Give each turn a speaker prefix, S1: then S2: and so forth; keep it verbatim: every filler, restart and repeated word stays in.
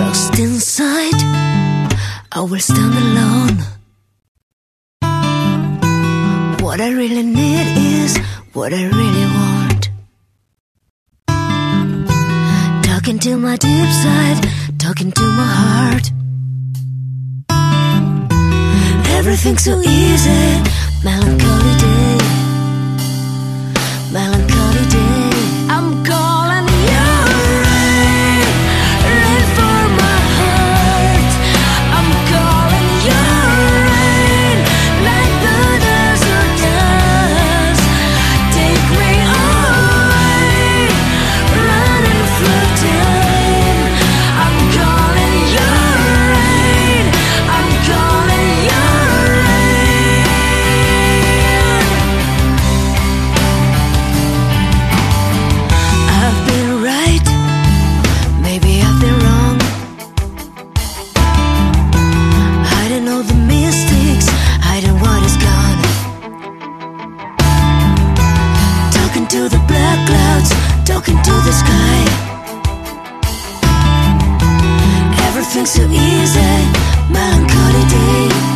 S1: lost inside, I will stand alone. What I really need is what I really want. Talking to my deep side, talking to my heart. Everything's so easy, melancholy day, melancholy day. I'm calling you rain, rain for my heart. I'm calling you rain, like the desert does. Take me away, running floating. I'm calling you rain, I'm calling you rain. I've been right, maybe I've been wrong. Hiding all the mistakes, hiding what is gone. Talking to the black clouds, talking to the sky. Everything's so easy, melancholy day.